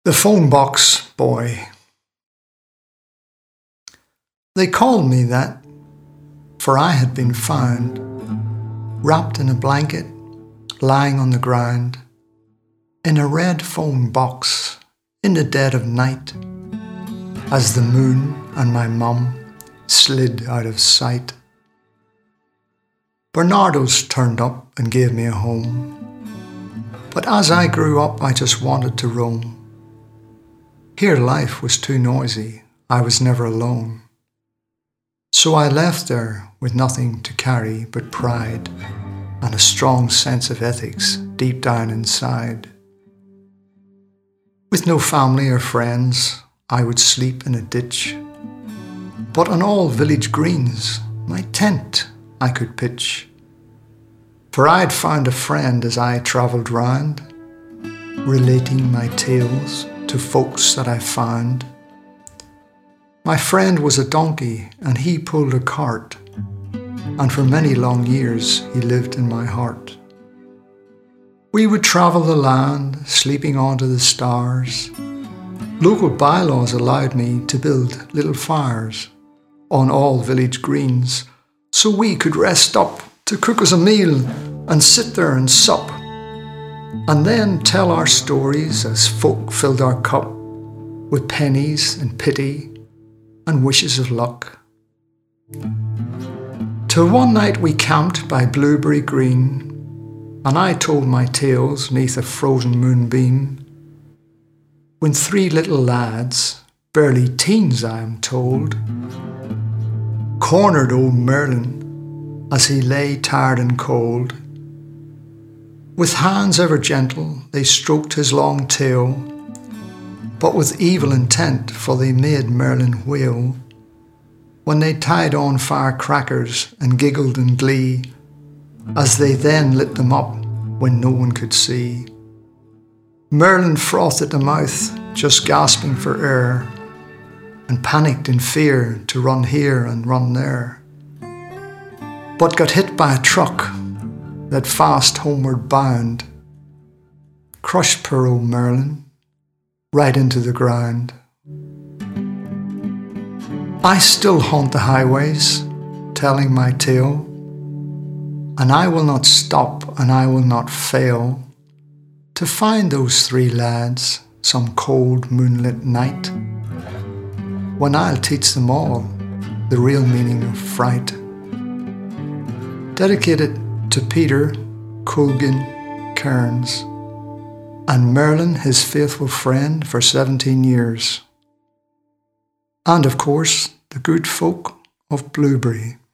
The Phone Box Boy. They called me that, for I had been found, wrapped in a blanket, lying on the ground, in a red phone box, in the dead of night, as the moon and my mum slid out of sight. Bernardo's turned up and gave me a home, but as I grew up I just wanted to roam. Here life was too noisy, I was never alone. So I left there with nothing to carry but pride and a strong sense of ethics deep down inside. With no family or friends, I would sleep in a ditch, but on all village greens my tent I could pitch. For I'd found a friend as I travelled round, relating my tales to folks that I found. My friend was a donkey and he pulled a cart, and for many long years he lived in my heart. We would travel the land, sleeping under the stars. Local bylaws allowed me to build little fires on all village greens, so we could rest up to cook us a meal and sit there and sup, and then tell our stories as folk filled our cup with pennies and pity and wishes of luck. Till one night we camped by Blueberry Green, and I told my tales 'neath a frozen moonbeam, when three little lads, barely teens I am told, cornered old Merlin as he lay tired and cold. With hands ever gentle they stroked his long tail, but with evil intent, for they made Merlin wail, when they tied on firecrackers and giggled in glee, as they then lit them up when no one could see. Merlin frothed at the mouth, just gasping for air, and panicked in fear to run here and run there, but got hit by a truck that fast homeward bound, crushed poor old Merlin right into the ground. I still haunt the highways, telling my tale, and I will not stop and I will not fail to find those three lads some cold moonlit night, when I'll teach them all the real meaning of fright. Dedicated to Peter Colgan Kearns and Merlin, his faithful friend for 17 years. And of course, the good folk of Blueberry.